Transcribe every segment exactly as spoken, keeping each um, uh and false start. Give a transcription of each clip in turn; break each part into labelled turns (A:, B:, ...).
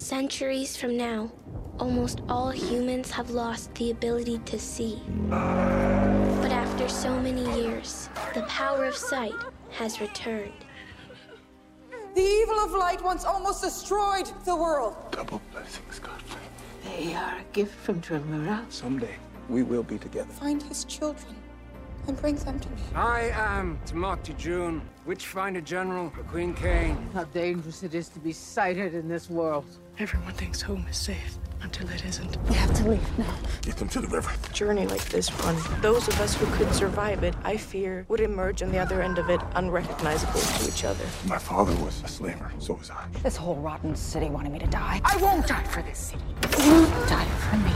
A: Centuries from now, almost all humans have lost the ability to see. But after so many years, the power of sight has returned.
B: The evil of light once almost destroyed the world.
C: Double blessings, Godfrey.
D: They are a gift from Tremura.
C: Someday, we will be together.
B: Find his children and bring them to me.
E: I am Tamati June, Witchfinder General for Queen Kane.
D: How dangerous it is to be sighted in this world.
F: Everyone thinks home is safe until it isn't.
D: We have to leave now.
C: Get them to the river.
F: A journey like this one, those of us who could survive it, I fear, would emerge on the other end of it unrecognizable to each other.
C: My father was a slaver, so was I.
G: This whole rotten city wanted me to die. I won't die for this city. You die for me.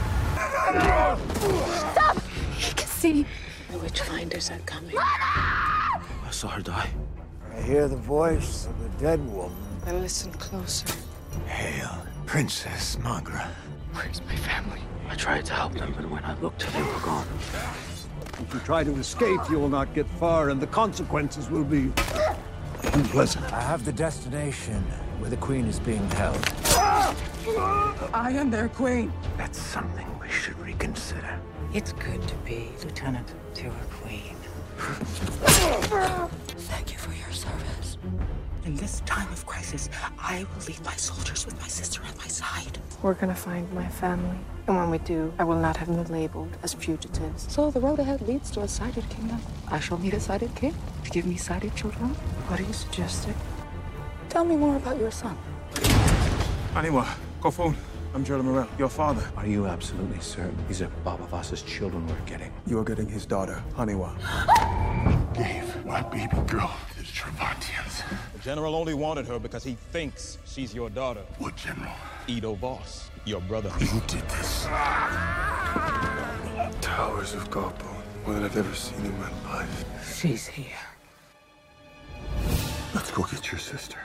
G: Stop! He can see.
F: The Witchfinders are coming.
C: I saw her die.
H: I hear the voice of a dead woman.
F: I listen closer.
H: Hail, Princess Maghra.
F: Where's my family?
C: I tried to help them, but when I looked, they were gone.
I: If you try to escape, you will not get far, and the consequences will be unpleasant.
H: I have the destination where the queen is being held.
D: I am their queen.
H: That's something we should reconsider.
D: It's good to be lieutenant to a queen.
G: Thank you for your service.
D: In this time of crisis, I will lead my soldiers with my sister at my side.
F: We're gonna find my family. And when we do, I will not have them labeled as fugitives.
D: So the road ahead leads to a sighted kingdom. I shall need a sighted king to give me sighted children.
F: What are you suggesting?
D: Tell me more about your son.
C: Haniwa, Kofun, I'm Gerald Morel, your father.
J: Are you absolutely certain these are Baba Voss's children we're getting?
C: You are getting his daughter, Haniwa. Gave my baby girl to the Travantians.
K: The general only wanted her because he thinks she's your daughter.
C: What general?
K: Edo Voss, your brother.
C: You did this. Towers of Garbone, more than I've ever seen in my life.
D: She's here.
C: Let's go get your sister.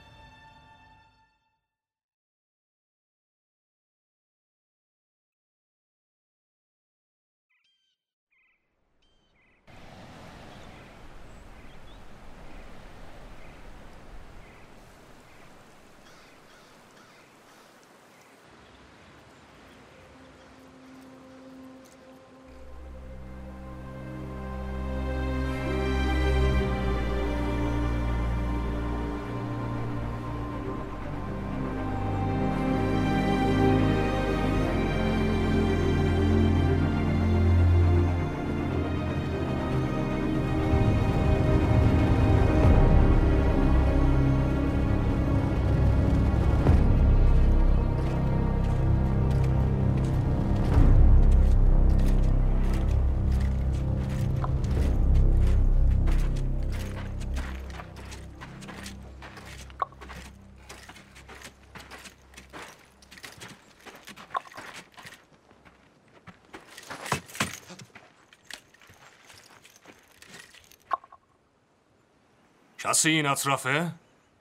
L: کسی این اطرافه؟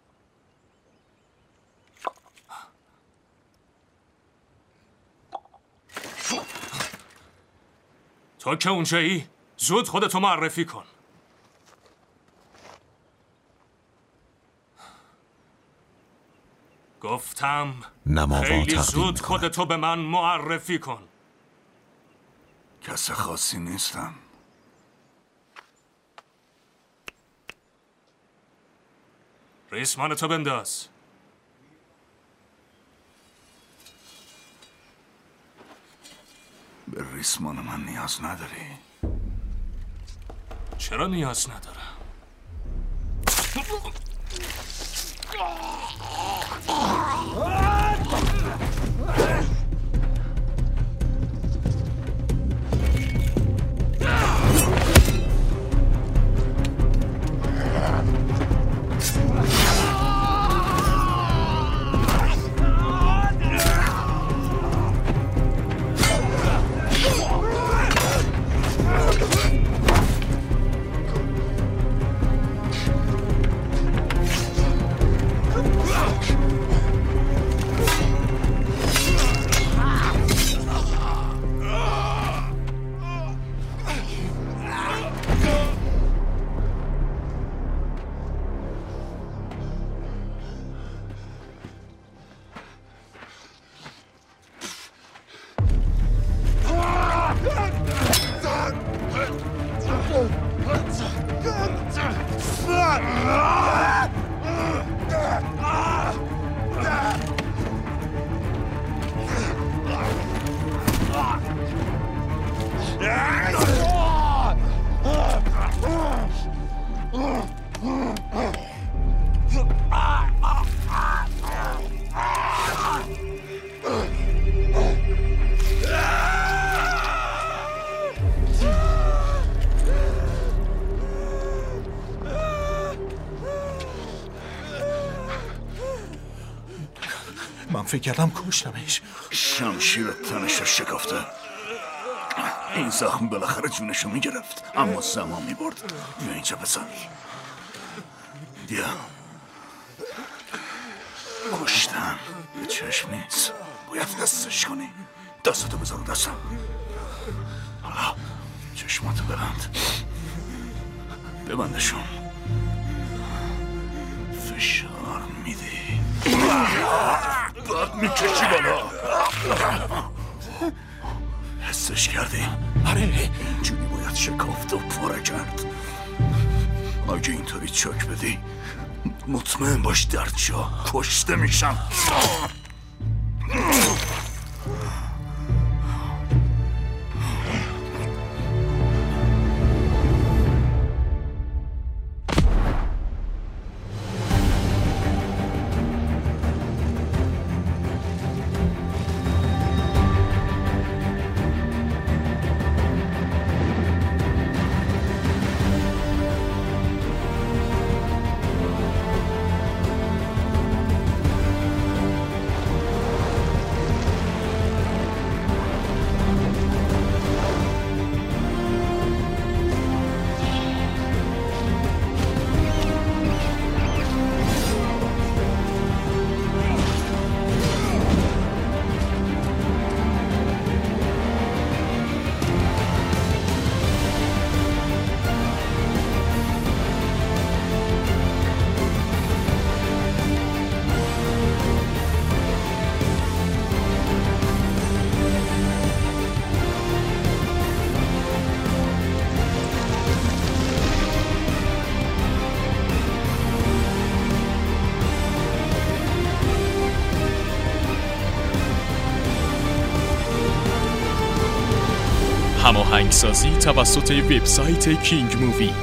L: تو که اونجایی؟ زود خودتو معرفی کن. گفتم خیلی زود خودتو به من معرفی کن.
C: کس خاصی نیستم.
L: ریسمان تو بنداز.
C: به ریسمان من نیاز نداری.
L: چرا نیاز ندارم؟
C: من فکر کردم کشتمش.
M: شمشیر تنش رو شکافته. این زخم بالاخره جونشو میگرفت، اما زمان میبرد. بیا اینجا بزن. بیا. کشتم. به چشم نیست. باید دستش کنی. دستتو بذار رو دستم. حالا چشماتو ببند. ببندشون. فشار میدی. بعد میکشی بالا. حسش کردی؟
C: آره.
M: اینجوری باید شکافت و پاره کرد. اگه اینطوری چاک بدی مطمئن باش در جا کشته میشم.
N: هماهنگسازی توسط وبسایت کینگ مووی.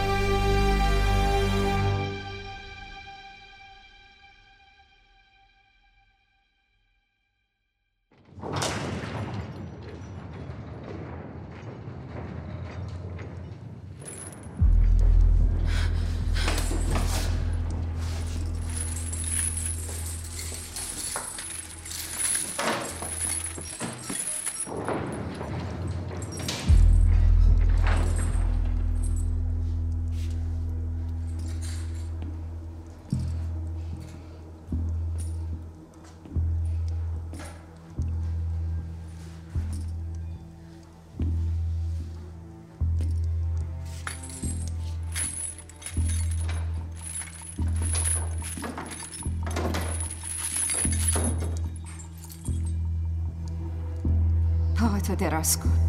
G: پاهاتو دراز کن.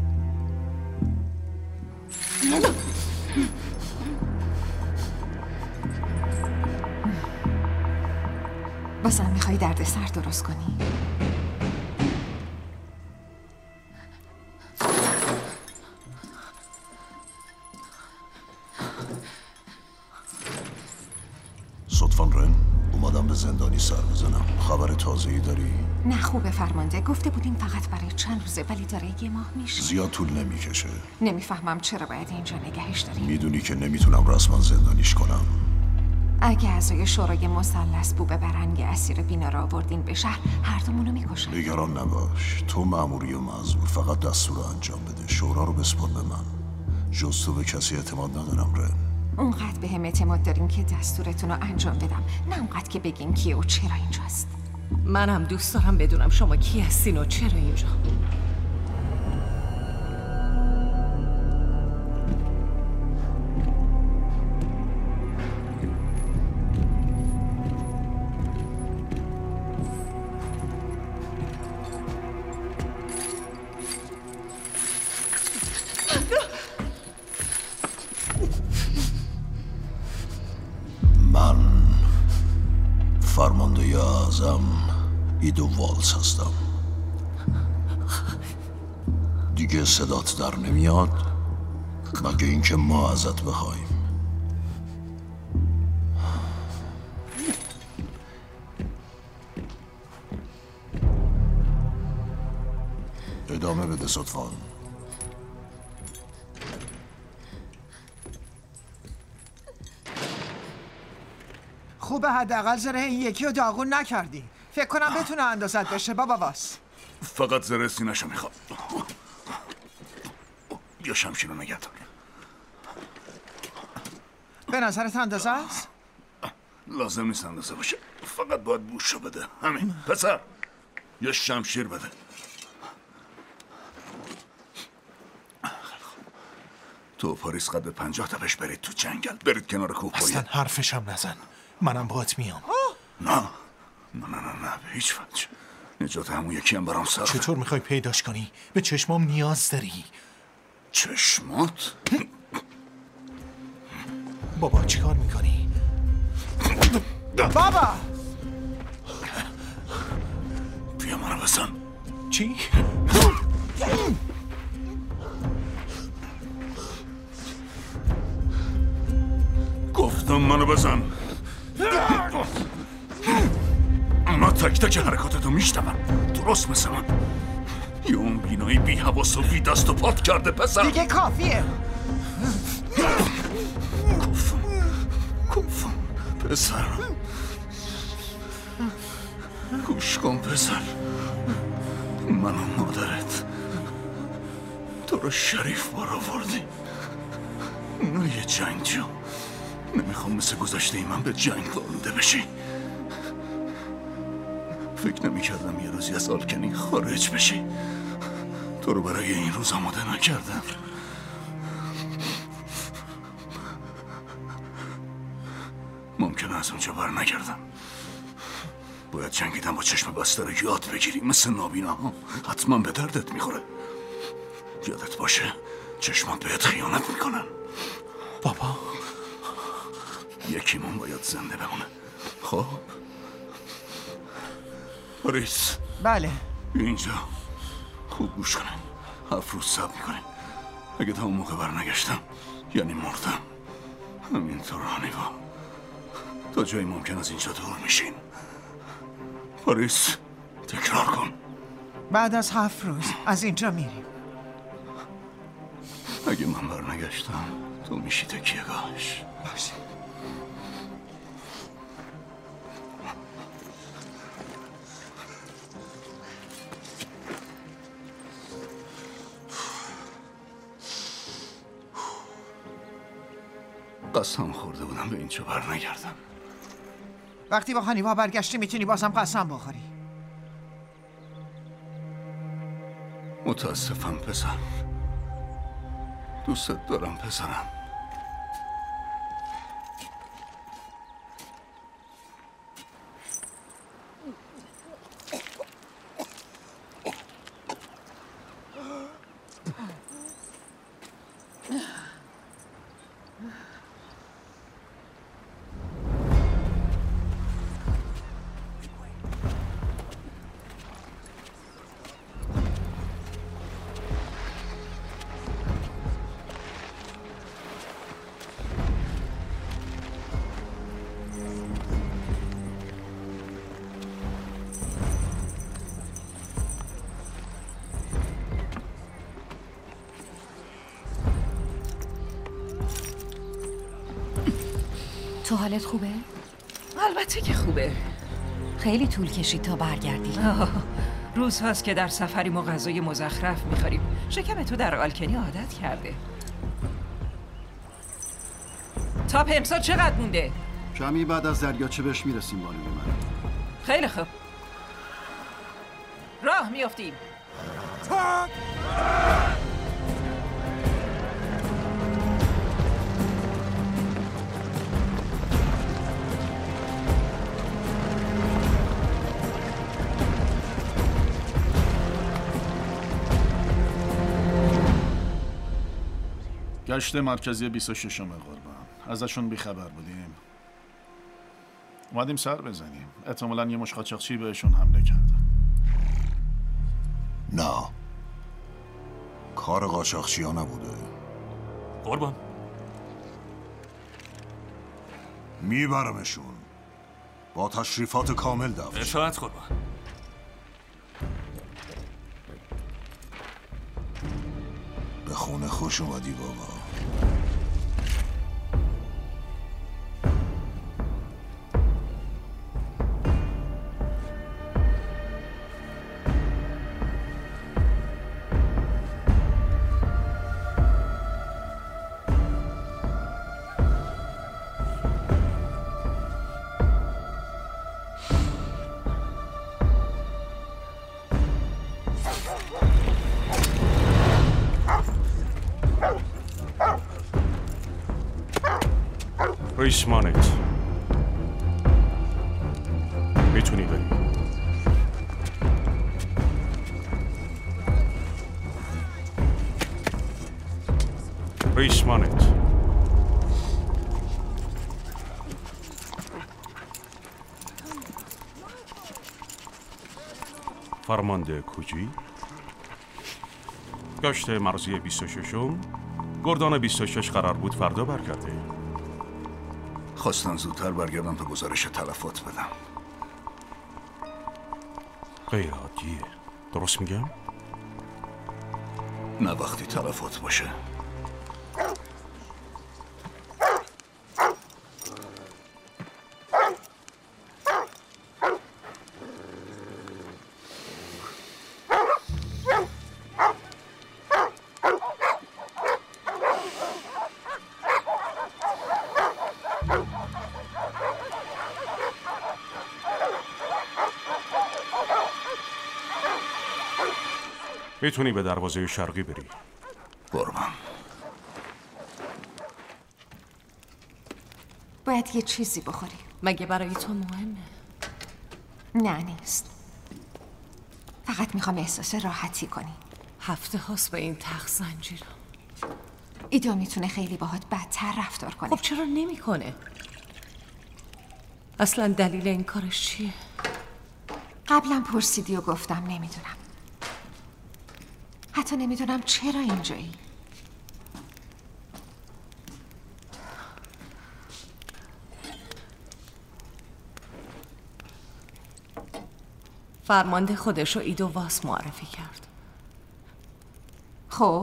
G: بازم میخوای درد سر درست کنی؟
M: صدفان رن، اومدم به زندانی سر بزنم. خبر تازه‌ای داری؟
G: نه خوبه فرمانده، گفته بودیم فقط برای چند روزه ولی داره یه ماه میشه.
M: زیاد طول نمیکشه.
G: نمیفهمم چرا باید اینجا نگهش داریم.
M: میدونی که نمیتونم رسما زندانیش کنم.
G: اگه اعضای شورای مثلث بو ببرن یه اسیر بینا را آوردین به شهر، هر دومونو میکشن.
M: نگران نباش، تو مأموری و معذور، فقط دستور رو انجام بده. شورا رو بسپار به من. جز تو به کسی اعتماد ندارم رن.
G: اونقدر به هم اعتماد داریم که دستورتون رو انجام بدم، نه اونقدر که بگین کیه و چرا اینجاست.
O: منم دوست دارم بدونم شما کی هستین و چرا اینجا.
M: فرمانده اعظم ایدو والز هستم. دیگه صدات در نمیاد مگه اینکه ما ازت بخوایم. ادامه بده صدفان.
P: خوبه حداقل زره این یکی رو داغون نکردی. فکر کنم بتونه اندازت بشه بابا واس.
M: فقط زره سینه‌شو میخواد. بیا شمشیر رو نگه دار.
P: به نظرت اندازه است؟
M: لازم نیست اندازه باشه، فقط باید بوشو بده. همین. پسر یه شمشیر بده. تو و پاریس قد پنجاه تا بهش برید تو جنگل، برید کنار کوه.
C: اصلا حرفش هم نزن، منم باهات میام.
M: نه نه نه نه نه به هیچ وجه. نجات همون یکی هم برام سر.
C: چطور میخوای پیداش کنی؟ به چشمام نیاز داری.
M: چشمات؟
C: بابا چیکار میکنی؟
P: بابا
M: بیا منو بزن.
C: چی؟
M: گفتم منو بزن. من تک تک حرکاتتو میشنوم، درست مثل من. یه اون بینایی بی حواس و بی دست و پات کرده پسر.
P: دیگه کافیه.
M: کفم کفم پسر، گوش کن پسر، من و مادرت تو رو شریف بار آوردی، نه یه جنگجو. نمیخوام مثل گذشته ای من به جنگ آلوده بشی. فکر نمیکردم یه روزی از آلکنی خارج بشی. تو رو برای این روز آماده نکردم. ممکنه از اونجا بر نگردم. باید جنگیدن با چشم بسته رو یاد بگیری، مثل نابینا ها. حتما به دردت میخوره. یادت باشه چشمات بهت خیانت میکنن.
C: بابا
M: یکیمون باید زنده بمونه. خب پاریس.
P: بله
M: اینجا خوب گوش کنه. هفت روز صبر میکنیم. اگه تا اون موقع برنگشتم یعنی مردم. همینطور هانیوا تا جایی ممکن از اینجا دور میشین. پاریس تکرار کن.
P: بعد از هفت روز از اینجا میریم.
M: اگه من برنگشتم تو میشی تکیه گاهش.
P: باشه.
M: قسم خورده بودم به اینجا بر نگردم.
P: وقتی با هانیوا برگشتی میتونی بازم قسم بخوری.
M: متاسفم پسر، دوستت دارم پسرم.
O: تو حالت خوبه؟
Q: البته که خوبه.
O: خیلی طول کشید تا برگردی.
Q: روز هاست که در سفریم و غذای مزخرف میخوریم. شکم تو در آلکنی عادت کرده. تا امسال چقدر مونده؟
R: کمی بعد از دریاچه بهش میرسیم بانوی من.
Q: خیلی خوب. راه میافتیم.
S: گشت مرکزی بیست و شش قربان. ازشون بیخبر بودیم. اومدیم سر بزنیم. احتمالاً یه مش قاچاقچی بهشون حمله کردن.
C: نه، کار قاچاقچی ها نبوده.
L: قربان
C: میبرمشون با تشریفات کامل دفع.
L: اشاعت قربان.
C: به خونه خوش اومدی بابا.
L: ریسمانت میتونی بری. ریسمانت فرمانده کوچی گشت مرزی بیست و ششم گردان بیست و شش قرار بود فردا برگرده.
M: خواستن زودتر برگردم تا گزارش تلفات بدم.
L: غیر عادیه. درست میگم؟
M: نه وقتی تلفات باشه.
L: میتونی به دروازه شرقی بری.
M: قربان.
G: باید یه چیزی بخوری.
O: مگه برای تو مهمه؟
G: نه نیست. فقط میخوام احساس راحتی کنی.
O: هفته هاست به این تخت زنجیرم.
G: ایدو میتونه خیلی باهات بدتر رفتار کنه.
O: خب چرا نمیکنه؟ اصلا دلیل این کارش چیه؟
G: قبلا پرسیدی و گفتم نمیدونم. حتی نمیدونم چرا اینجایی.
O: فرمانده خودش رو ایدو واس معرفی کرد.
G: خب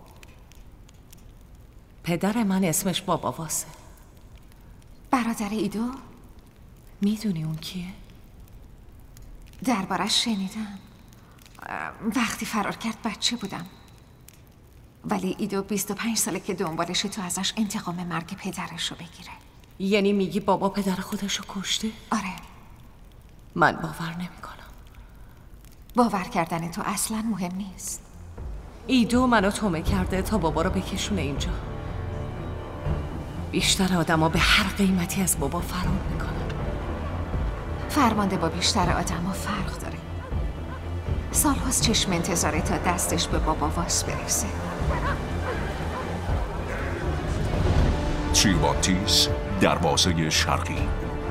O: پدر من اسمش بابا واسه.
G: برادر ایدو؟
O: میدونی اون کیه؟
G: دربارش شنیدم. وقتی فرار کرد بچه بودم. ولی ایدو بیست و پنج ساله که دنبالش تو ازش انتقام مرگ پدرش رو بگیره.
O: یعنی میگی بابا پدر خودش رو کشته؟
G: آره.
O: من باور نمی کنم.
G: باور کردن تو اصلا مهم نیست.
O: ایدو منو تومه کرده تا بابا رو بکشونه اینجا. بیشتر آدم ها به هر قیمتی از بابا فرار میکنن.
G: فرمانده با بیشتر آدم ها فرق داره. سال هاست چشم انتظاره تا دستش به بابا واس برسه.
T: تریباتیس دروازه شرقی.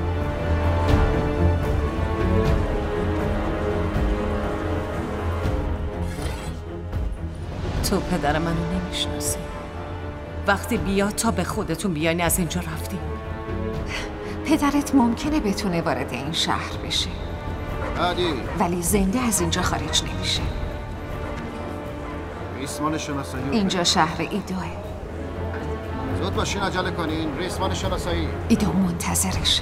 O: تو پدر منو نمیشناسی. وقتی بیاد تا به خودتون بیانی از اینجا رفتیم.
G: پدرت ممکنه بتونه وارد این شهر بشه
R: علی.
G: ولی زنده از اینجا خارج نمیشه.
R: ریسمان شناسایی.
G: اینجا شهر ایدوه.
R: زود باشین عجله کنین. ریسمان شناسایی.
G: ایدو منتظرشه.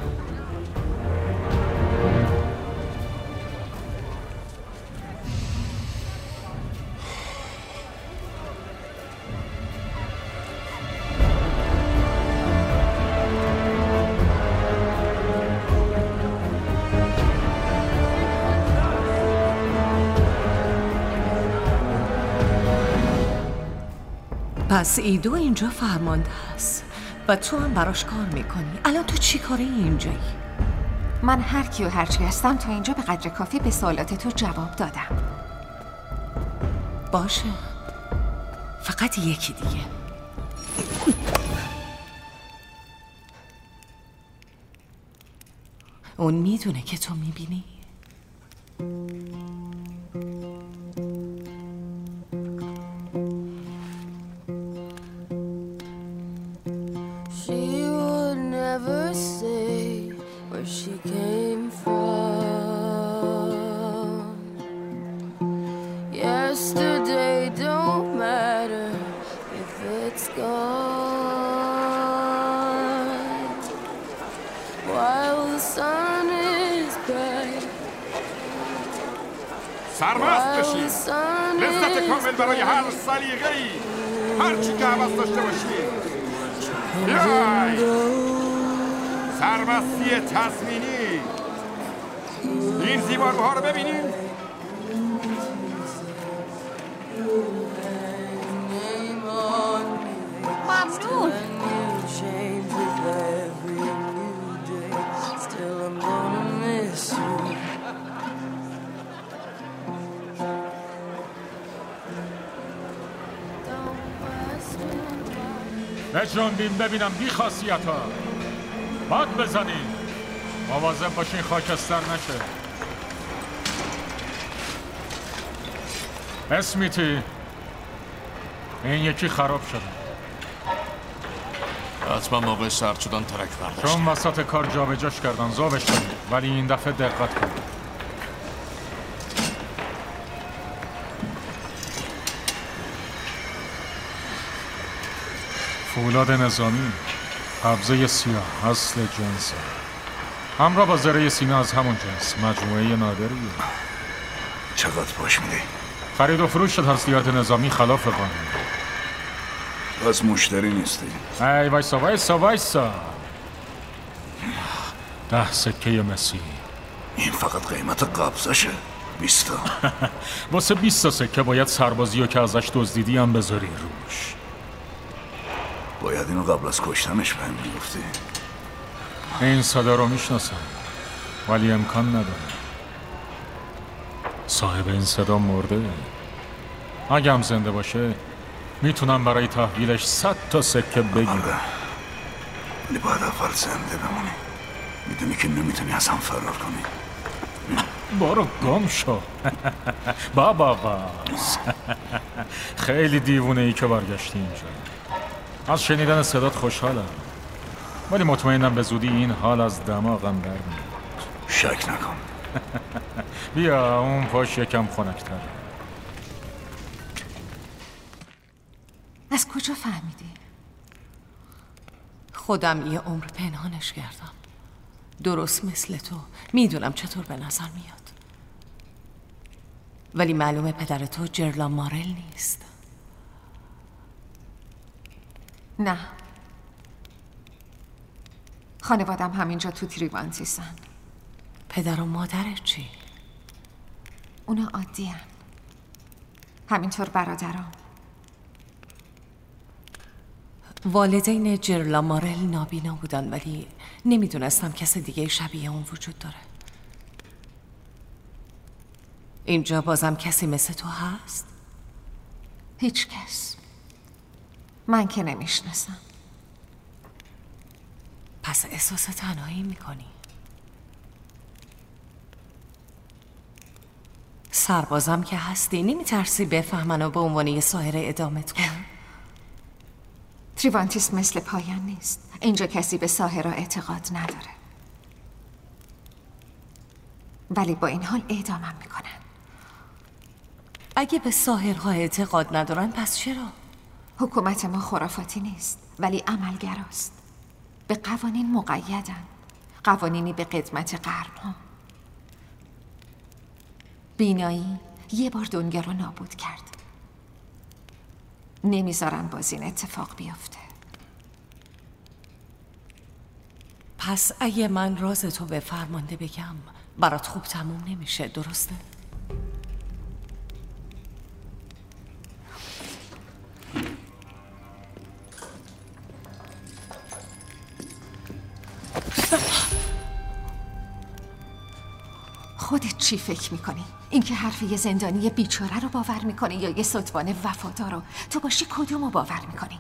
O: پس ایدو اینجا فرمانده است و تو هم براش کار میکنی. الان تو چی کاره اینجایی؟
G: من هر کی و هر چی هستم تا اینجا به قدر کافی به سوالات تو جواب دادم.
O: باشه، فقط یکی دیگه. اون میدونه که تو میبینی؟
U: سرمست بشید. لذت کامل برای هر سلیقه‌ای. هر چی که حواس داشته باشید. بیای. سرمستی تضمینی. این زیباروها رو ببینید.
G: ممنون.
A: every new day. Still I'm gonna miss you.
V: بجنبیم ببینم بی خاصیت ها باد بزنیم مواظب باشین خاکستر نشه. اسمیتی این یکی خراب شده.
L: حتما موقع سرد شدن ترک برداشت.
V: چون وسط کار جابجاش کردن ذوبش شده، ولی این دفعه دقت کن. فولاد نظامی، قبضه سیاه، اصل جنس همراه با زره سینه از همون جنس، مجموعه نادریه.
M: چقدر باش میدی؟
V: خرید و فروش تسلیحات نظامی خلاف قانون.
M: از مشتری نیستی؟
V: ای وایسا وایسا وایسا ده سکه مسی.
M: این فقط قیمت قبضشه. بیستا
V: واسه بیستا سکه باید سربازیو که ازش دزدیدی هم بذاری روش.
M: باید اینو قبل از کشتنش بهم میگفتی.
V: این صدا رو میشناسم ولی امکان نداره. صاحب این صدا مرده. اگه هم زنده باشه میتونم برای تحویلش صد تا سکه بگیرم.
M: ولی باید اول زنده بمونی. میدونی که نمیتونی از هم فرار کنی.
V: برو گم شو. بابا باز خیلی دیوونه ای که برگشتی اینجا. از شنیدن صدات خوشحالم ولی مطمئنم به زودی این حال از دماغم در میاد.
M: شک نکن.
V: بیا اون پاش یکم خنک‌تره.
O: از کجا فهمیدی؟ خودم یه عمر پنهانش کردم. درست مثل تو میدونم چطور به نظر میاد. ولی معلومه پدر تو جرلا مارل نیست.
G: نه، خانوادم همینجا تو تریوانتیسن.
O: پدر و مادرت چی؟
G: اونا عادی هن. همینطور برادرام.
O: والدین جرلا مارل نابینا بودن ولی نمیدونستم کس دیگه شبیه اون وجود داره. اینجا بازم کسی مثل تو هست؟
G: هیچ کس. من که نمیشناسم.
O: پس احساس تنهایی میکنی؟ سربازم که هستی نمیترسی بفهمن و به عنوان یه ساحره ادامت کنن؟
G: تریوانتیس مثل پایان نیست. اینجا کسی به ساحرها اعتقاد نداره. ولی با این حال اعدامم میکنن.
O: اگه به ساحرها اعتقاد ندارن پس چرا؟
G: حکومت ما خرافاتی نیست ولی عملگراست. به قوانین مقیدن. قوانینی به قدمت قرنها. بینایی یه بار دنیا رو نابود کرد. نمیذارن باز این اتفاق بیفته.
O: پس اگه من راز تو به فرمانده بگم برات خوب تموم نمیشه، درسته؟
G: خودت چی فکر میکنی؟ اینکه حرف یه زندانی بیچاره رو باور میکنی یا یه ستوان وفادار رو؟ تو باشی کدوم رو باور میکنی؟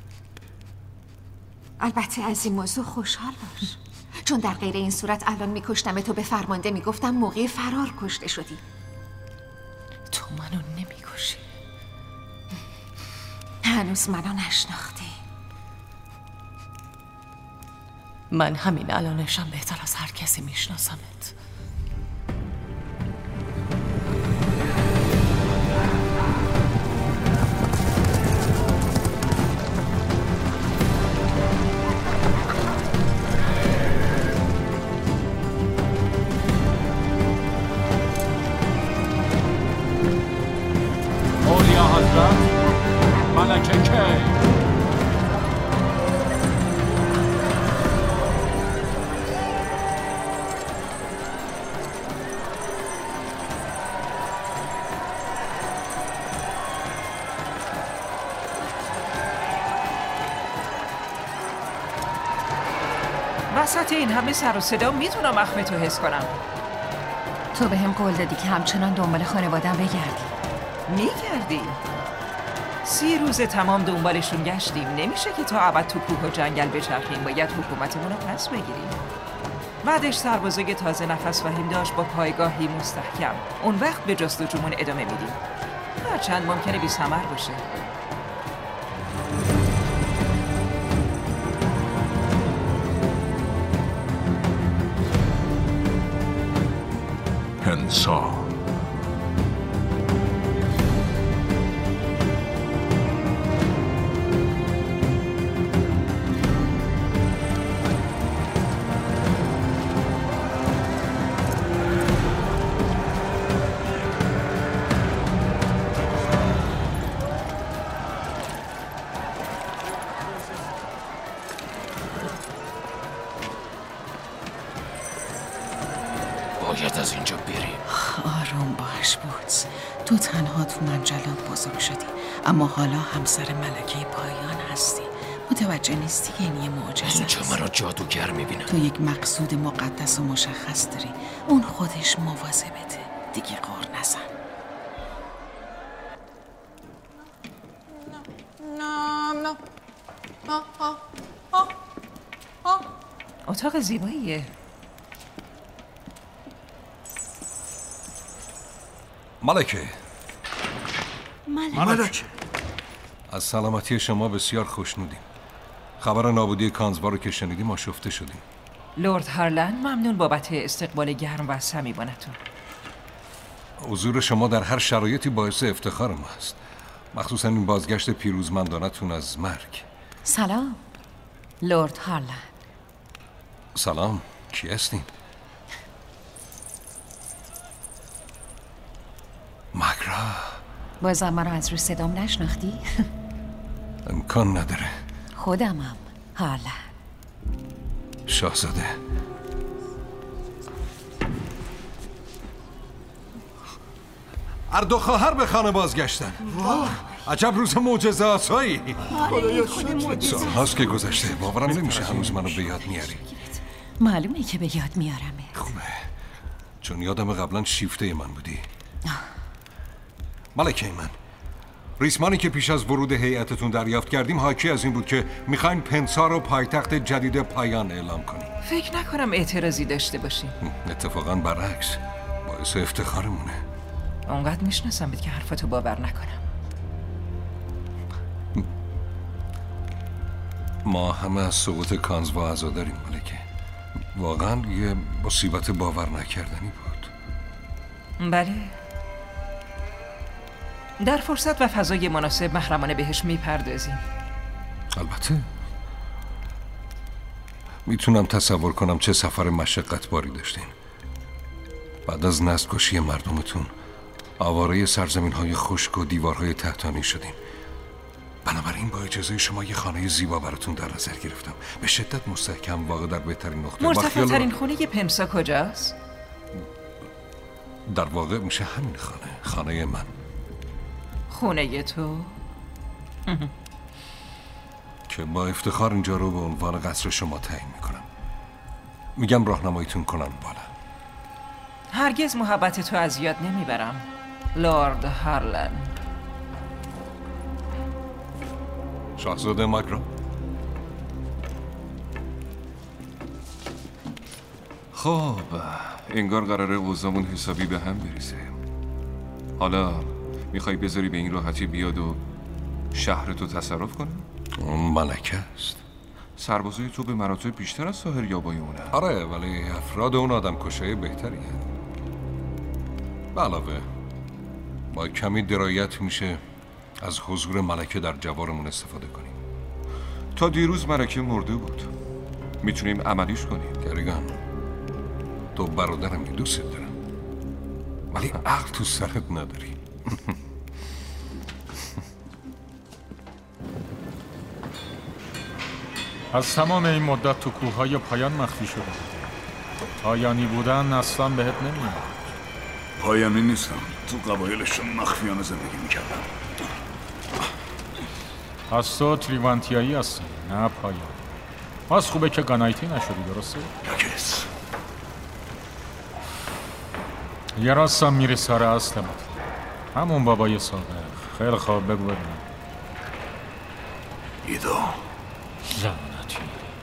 G: البته از این موضوع خوشحال باش، چون در غیر این صورت الان میکشتم تو به فرمانده میگفتم موقع فرار کشته شدی.
O: تو منو نمیکشی.
G: هنوز منو نشناختی.
O: من همین الانشم بهتر از هر کسی میشناسمت.
Q: وسط این همه سر و صدا میتونم اخم تو حس کنم.
G: تو به هم قول دادی که همچنان دنبال خانوادم بگردی.
Q: میگردی؟ سی روز تمام دنبالشون گشتیم. نمیشه که تا ابد تو کوه و جنگل بچرخیم. باید حکومتمون رو پس بگیریم. بعدش سربازای تازه نفس فهیم داشت با پایگاهی مستحکم. اون وقت به جستجومون ادامه میدیم. هرچند ممکنه بی ثمر باشه.
T: هنسا
B: باید از اینجا بریم.
D: آروم باش بوتس. تو تنها تو منجلاب بزرگ شدی، اما حالا همسر ملکه پایان هستی. متوجه نیستی که این یه معجزه
B: اینجا
D: است؟
B: مرا جادوگر میبینم.
D: تو یک مقصود مقدس و مشخص داری. اون خودش مواظبته. دیگه غر نزن.
Q: نه نه. آه آه آه آه. اتاق زیباییه.
E: ملکه.
D: ملکه.
E: ملکه. از سلامتی شما بسیار خوشنودیم. خبر نابودی کانزوا رو که شنیدیم آشفته شدیم.
Q: لورد هارلن ممنون بابت استقبال گرم و صمیمانه‌تون.
E: حضور شما در هر شرایطی باعث افتخار ما است. مخصوصا این بازگشت پیروزمندانه‌تون از مرگ.
G: سلام لورد هارلن.
E: سلام، کی هستین؟ ماگرا.
G: بازم مرا از روی صدام نشناختی؟
E: امکان نداره.
G: خودمم هارلن.
E: شاهزاده. هر دو خواهر به خانه بازگشتن. عجب روز معجزه‌آسایی. سال هاست که گذشته. باورم نمیشه هنوز منو به یاد میاری.
G: معلومه که به یاد میارمه.
E: خوبه، چون یادم قبلا شیفته من بودی. ملکه من، ریسمانی که پیش از ورود هیئتتون دریافت کردیم حاکی از این بود که میخواین پنسا رو پایتخت جدید پایان اعلام کنیم.
Q: فکر نکنم اعتراضی داشته باشیم.
E: اتفاقا برعکس، باعث افتخارمونه.
Q: اونقدر میشناسم که حرفتو باور نکنم.
E: ما همه از سقوط کانزوا عزاداریم ملکه. واقعا یه مصیبت باور نکردنی بود.
Q: بله، در فرصت و فضای مناسب محرمانه بهش میپردازیم.
E: البته میتونم تصور کنم چه سفر مشقت باری داشتین. بعد از نسل‌کشی مردمتون آواره سرزمین های خشک و دیوارهای تحتانی شدین. بنابراین با اجازه شما یه خانه زیبا براتون در نظر گرفتم، به شدت مستحکم، واقع در بهترین نقطه.
Q: مرتفع ترین خونه پنسا کجاست؟
E: در واقع میشه همین خانه، خانه من.
Q: خونه تو؟
E: که با افتخار اینجا رو به عنوان قصر شما تعیین میکنم. میگم راهنماییتون کنم بالا.
Q: هرگز محبت تو از یاد نمیبرم لورد هارلن.
E: شاهزاده ماگرا.
J: خب انگار قراره اوضاعمون حسابی به هم بریزه. حالا میخوای بذاری به این راحتی بیاد و شهرتو تصرف کنه؟
E: اون ملکه است.
J: سربازای تو به مراتب بیشتر از ساحر یابای اونه.
E: آره، ولی افراد اون آدم کشای بهتری هست. به علاوه با کمی درایت میشه از حضور ملکه در جوارمون استفاده کنیم.
J: تا دیروز ملکه مرده بود، میتونیم عملیش کنیم.
E: گریگان، تو برادرمی، دوست دارم، ولی عقل تو سرت نداری.
V: از تمام این مدت تو کوههای پایان مخفی شده. پایانی بودن اصلا بهت نمیاد.
M: پایانی نیستم، تو قبایلشون مخفیانه زندگی میکردم.
V: پس تو تریوانتیایی هستی، نه پایان. باز خوبه که گانایتی نشدی، درسته؟
M: هرگز.
V: یه راستم میری سر اصل مطلب، همون بابای سابق. خیلی خواب بگو ببینم.
M: ایدو
V: لعنتی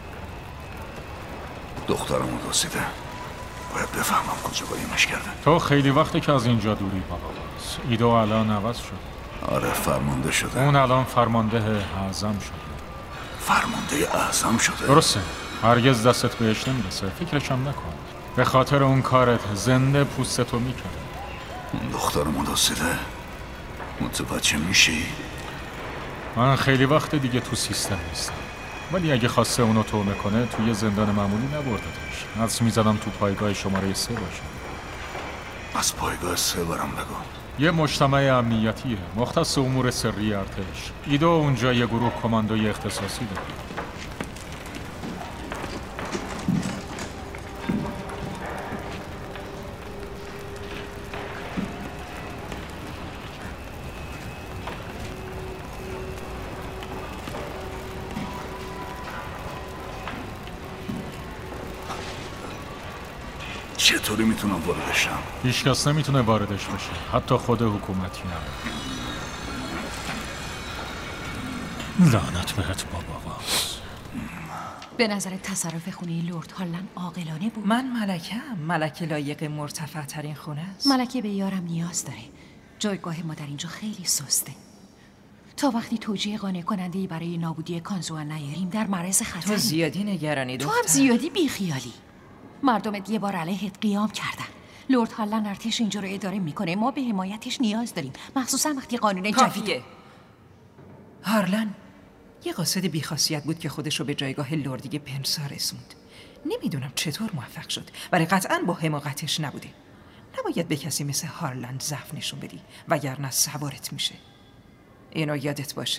M: دخترمو دزدیده. باید بفهمم کجا قایمش کرده.
V: تو خیلی وقته که از اینجا دوری بابا. ایدو الان عوض شد.
M: آره فرمانده شده.
V: اون الان فرمانده اعظم شده.
M: فرمانده اعظم شده؟
V: درسته. هرگز دستت بهش نمیرسه، فکرشم نکن. به خاطر اون کارت زنده پوستتو میکنه.
M: دخترمو دزدیده. متوجه میشی؟
V: من خیلی وقت دیگه تو سیستم نیستم، ولی اگه خواسته اونو تومه کنه توی زندان معمولی نبردتش. حدس میزدم تو پایگاه شماره سه باشه.
M: از پایگاه سه برام بگو.
V: یه مجتمع امنیتیه مختص امور سری ارتش. ایدو اونجا یه گروه کماندوی اختصاصی داره.
M: چطوری میتونم واردشم؟
V: هیچ کس نمیتونه واردش بشه، حتی خود حکومتی هم. لعنت بهت بابا.
D: به نظر تصرف خونه لرد هالند عاقلانه بود؟
Q: من ملکم. ملکه لایق مرتفع ترین خونه است.
D: ملکه به یارم نیاز داره. جایگاه ما در اینجا خیلی سسته. تا وقتی توجیه قانع کننده‌ای برای نابودی کانزوان نیاریم در معرض خطر.
Q: تو زیادی نگرانی دختر.
D: تو هم زیادی بیخیالی. مردمت یه بار علیهت قیام کردن. لرد هالند ارتش اینجا رو اداره میکنه. ما به حمایتش نیاز داریم، مخصوصا وقتی قانون جدید.
Q: هارلن یه قاصد بیخاصیت بود که خودش رو به جایگاه لردی پنسا رسوند. نمیدونم چطور موفق شد، ولی قطعاً با حماقتش نبوده. نباید به کسی مثل هارلند ضعف نشون بدی، وگرنه سوارت میشه. اینو یادت باشه.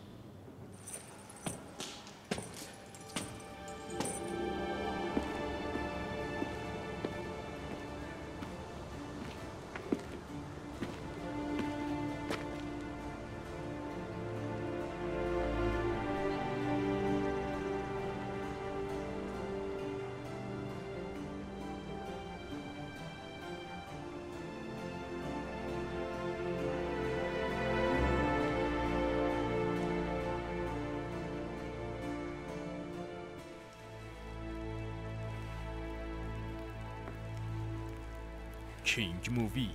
N: کینگ مووی.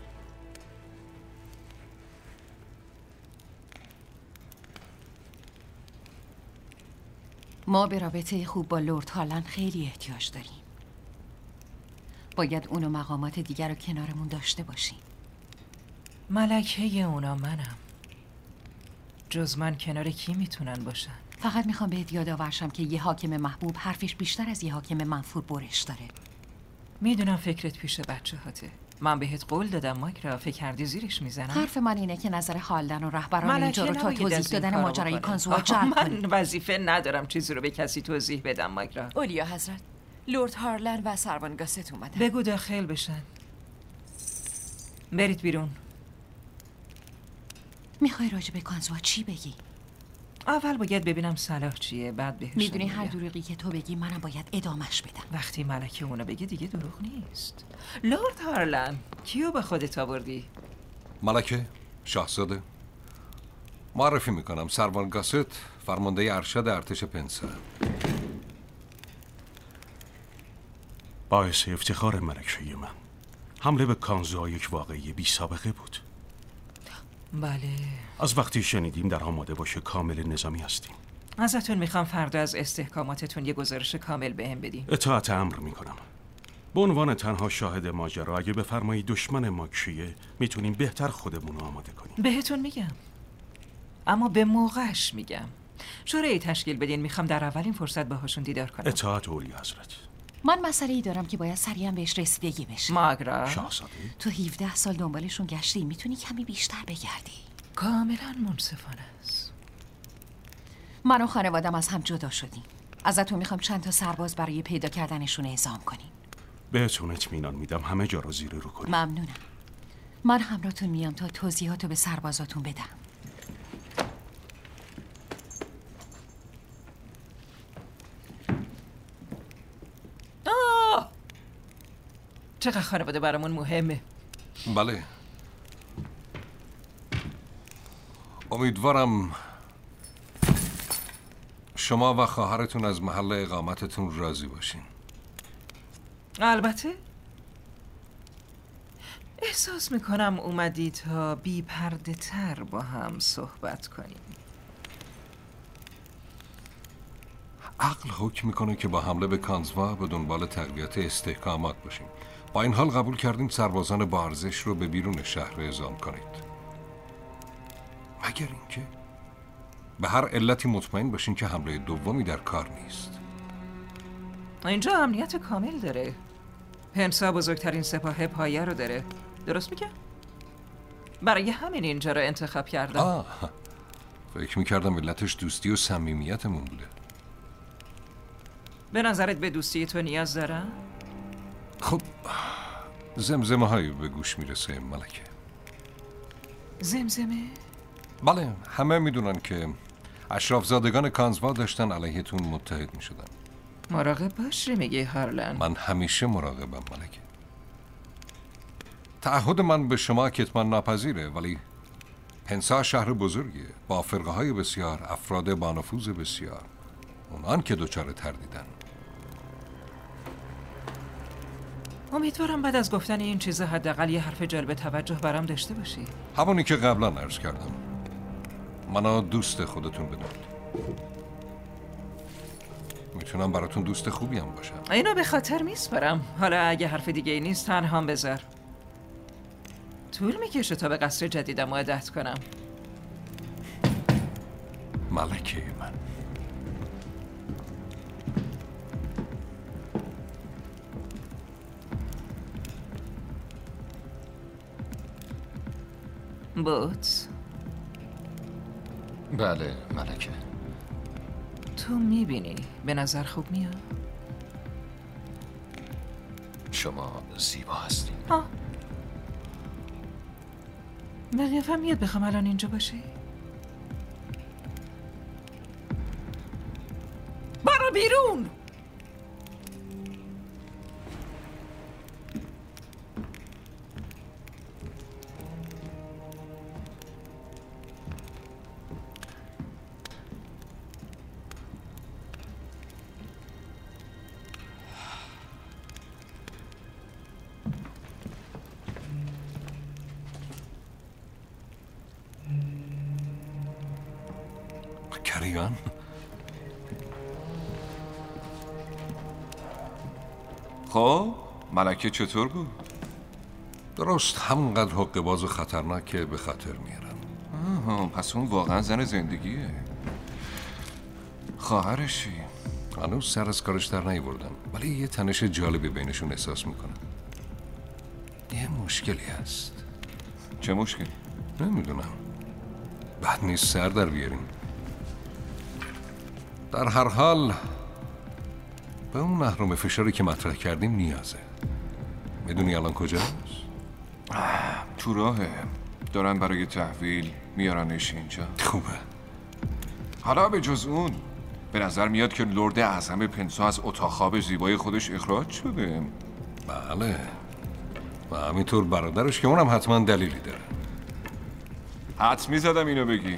D: ما به رابطه خوب با لرد هالند خیلی احتیاج داریم. باید اون و مقامات دیگر رو کنارمون داشته باشیم.
Q: ملکه اونا منم. جز من کنار کی میتونن باشن؟
D: فقط میخوام بهت یادآورشم که یه حاکم محبوب حرفش بیشتر از یه حاکم منفور برش داره.
Q: میدونم فکرت پیش بچه هاته. من بهت قول دادم مایکرا، فکر کردی زیرش میزنم؟
D: حرف من اینه که نظر هالدن و رهبران اینجا رو تا توضیح دادن ماجرای کانزوا جلب کنی.
Q: من وظیفه ندارم چیزی رو به کسی توضیح بدم مایکرا.
D: اولیا حضرت، لرد هارلند و سروان گاست اومدن.
Q: بگو داخل بشن. برید بیرون.
D: میخوای راجع به کانزوا چی بگی؟
Q: اول باید ببینم صلاح چیه، بعد بهش
D: میدونی هر دروغی که تو بگی منم باید ادامش بدم.
Q: وقتی ملکه اونو بگه دیگه دروغ نیست. لرد هارلند، کیو به خودت آوردی؟
E: ملکه، شاهزاده. معرفی میکنم، سروان گاست، فرمانده ارشد ارتش پنسا.
H: باعث افتخار ملکه من. حمله به کانزوا یک واقعی بی سابقه بود.
Q: بله.
H: از وقتی شنیدیم در آماده باشه کامل نظامی هستیم.
Q: ازتون میخوام فردا از استحکاماتتون یه گزارش کامل بهم بدین.
H: اطاعت امر میکنم. به عنوان تنها شاهد ماجرا اگه بفرمایید دشمن ما کیه میتونیم بهتر خودمون رو آماده کنیم.
Q: بهتون میگم، اما به موقعش میگم. شورای تشکیل بدین، میخوام در اولین فرصت باهاشون دیدار کنم.
H: اطاعت اولی حضرت.
D: من مسئله ای دارم که باید سریعا بهش رسیدگی بشه.
Q: ماگرا
H: شاهزاده،
D: تو هفده سال دنبالشون گشتی، میتونی کمی بیشتر بگردی.
Q: کاملا منصفانه است.
D: من و خانوادم از هم جدا شدیم. ازتون میخوام چند تا سرباز برای پیدا کردنشون اعزام کنین.
H: بهتون اطمینان میدم همه جا رو زیر رو کنیم.
D: ممنونم. من همراهتون میام تا توضیحاتو به سربازاتون بدم.
Q: چقدر خانواده برامون مهمه.
E: بله. امیدوارم شما و خواهرتون از محل اقامتتون راضی باشین.
Q: البته. احساس میکنم اومدی تا بی پرده تر با هم صحبت کنیم.
E: عقل حکم میکنه که با حمله به کانزوا به دنبال تقویت استحکامات باشیم. با این حال قبول کردیم سربازان با ارزش رو به بیرون شهر اعزام کنید. مگر اینکه به هر علتی مطمئن باشین که حمله دومی در کار نیست.
Q: اینجا امنیت کامل داره. پنسا بزرگترین سپاه پایه رو داره. درست میگم؟ برای همین اینجا رو انتخاب کردم.
E: آه. فکر میکردم علتش دوستی و صمیمیتمون بوده.
Q: به نظرت به دوستی تو نیاز دارم؟
E: خب زمزمه هایی به گوش میرسه ملکه.
Q: زمزمه؟
E: بله، همه میدونن که اشرافزادگان کانزوا داشتن علیهتون متحد میشدن.
Q: مراقب باش میگه هارلن.
E: من همیشه مراقبم ملکه. تعهد من به شما کتمان ناپذیره، ولی پنسا شهر بزرگیه با فرقه های بسیار، افراد با نفوذ بسیار. اونان که دوچار تردیدن.
Q: امیدوارم بعد از گفتن این چیزا حداقل یه حرف جلب توجه برام داشته باشی.
E: همونی که قبلا عرض کردم. منو دوست خودتون بدونید. میتونم براتون دوست خوبی هم باشم.
Q: اینو به خاطر میسپارم. حالا اگه حرف دیگه ای نیست تنهام بذار. طول میکشه تا به قصر جدیدم عادت کنم.
E: ملکه من.
Q: بوتس.
B: بله ملکه.
Q: تو میبینی به نظر خوب میاد؟
B: شما زیبا هستین.
Q: ها به قیافم میاد بخوام الان اینجا باشی؟ برو بیرون.
E: کریان؟
J: خب ملکه چطور بود؟
E: درست همونقدر حقه باز و خطرناک که به خاطر میارم.
J: آها، پس اون واقعا زن زندگیه. خواهرشی؟
E: هنوز سر از کارش در نیاوردم، ولی یه تنش جالبی بینشون احساس میکنم. یه مشکلی هست.
J: چه مشکلی؟
E: نمیدونم. بد نیست سر در بیاریم. در هر حال به اون محروم فشاری که مطرح کردیم نیازه. میدونی الان کجاست؟
J: تو راهه. دارن برای تحویل میارنش اینجا.
E: خوبه.
J: حالا به جز اون به نظر میاد که لرد اعظم پنسا از اتاق خواب زیبای خودش اخراج شده.
E: بله و همینطور برادرش که اونم حتما دلیلی داره.
J: حدس میزدم اینو بگی.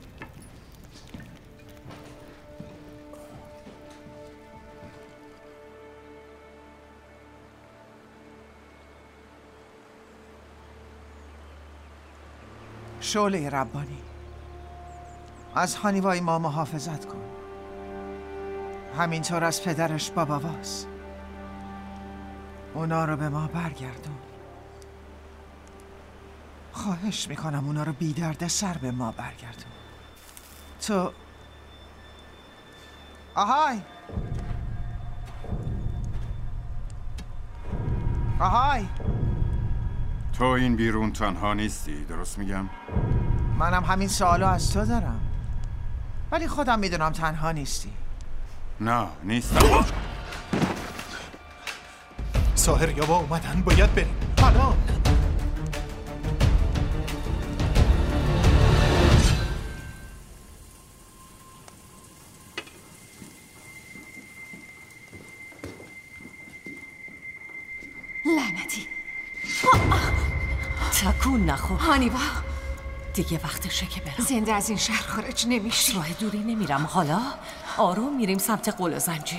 P: شعله ربانی، از هانیوای ما محافظت کن. همینطور از پدرش باباواس. اونا رو به ما برگردون. خواهش میکنم اونا رو بی درد سر به ما برگردون. تو آهای آهای
U: تو این بیرون تنها نیستی، درست میگم؟
P: منم همین سوالو از تو دارم، ولی خودم میدونم تنها نیستی.
U: نه نیستم.
F: ساحر یابا اومدن، باید بریم حالا.
G: لعنتی
O: تکون نخور.
G: هانیبا
O: دیگه وقتشه که برم.
G: زنده از این شهر خارج نمیشی.
O: راه دوری نمیرم. حالا آروم میریم سمت قل و زنجیر.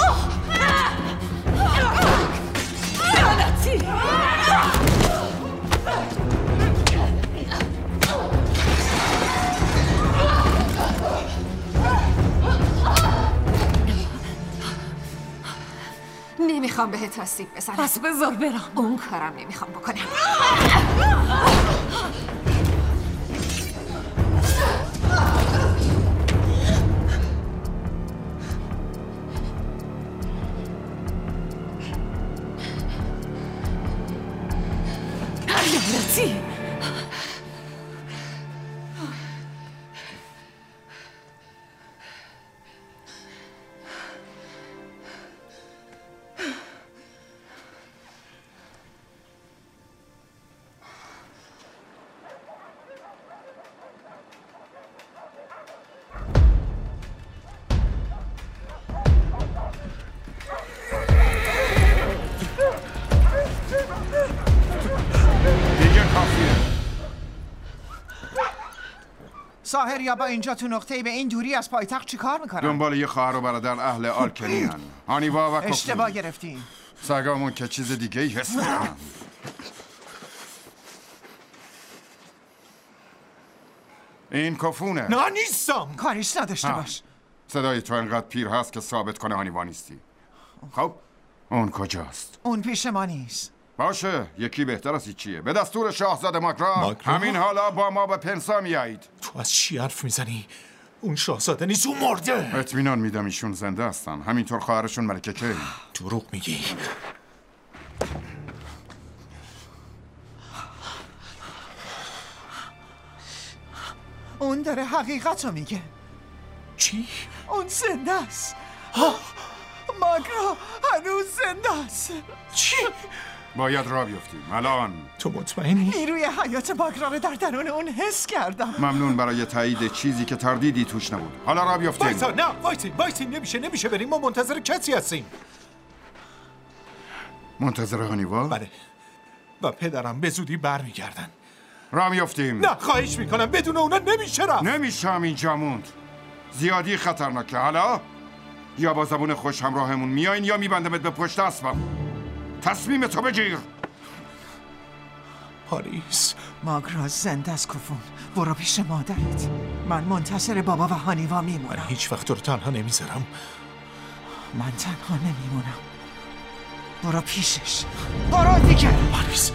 O: لعنتی!
G: نمیخوام بهت آسیب بزنم.
O: پس بذار برم.
G: اون کارم نمیخوام بکنم.
O: لعنتی!
P: ساحر یا با اینجا تو نقطه‌ای به این دوری از پایتخت چیکار میکنن؟
U: دنبال یه خواهر و برادر اهل آلکنی هن. هانیبا و کوفون.
P: اشتباه گرفتیم.
U: سگامون که چیز دیگه ای حس میکنن. این کوفونه.
F: نه نیستم.
P: کاریش نداشته باش.
U: صدای تو انقدر پیر هست که ثابت کنه هانیبا نیستی. خب اون کجاست؟
P: اون پیش ما نیست.
U: باشه یکی بهتر از چیه. به دستور شاهزاده ماگرا همین حالا با ما به پنسا میایید.
F: تو از چی حرف میزنی؟ اون شاهزاده نیست، اون مرده.
U: اطمینان میدم ایشون زنده هستن. همینطور خواهرشون ملکه کی.
F: دروغ میگی.
P: اون داره حقیقت رو میگه.
F: چی؟
P: اون زنده است. ماگرا هنوز زنده است.
F: چی؟
U: باید راه بیفتیم الان.
F: تو مطمئنی؟
P: نیروی حیات ماگرا رو در درون اون حس کردم.
U: ممنون برای تایید چیزی که تردیدی توش نبود. حالا راه بیفتیم.
F: وایسا نه وایسین وایسین نمیشه نمیشه بریم. ما منتظر کسی هستیم.
U: منتظر هانیبا؟
F: بله و پدرم به زودی برمیگردن.
U: راه میفتیم.
F: نه خواهش میکنم بدون اونا نمیشه رفت.
U: نمیشه همینجا موند. زیادی خطرناکه. حالا یا با زبون خوش همراهمون میاین یا میبندمت به پشت اسبم. تصمیم تو بگیر.
F: پاریس
P: ماگرا زنده از کوفون. برو پیش مادرت. من منتظر بابا و هانیوا میمونم.
F: من هیچ وقت تو رو تنها نمیذارم.
P: من تنها نمیمونم. برو پیشش. برو دیگه.
F: پاریس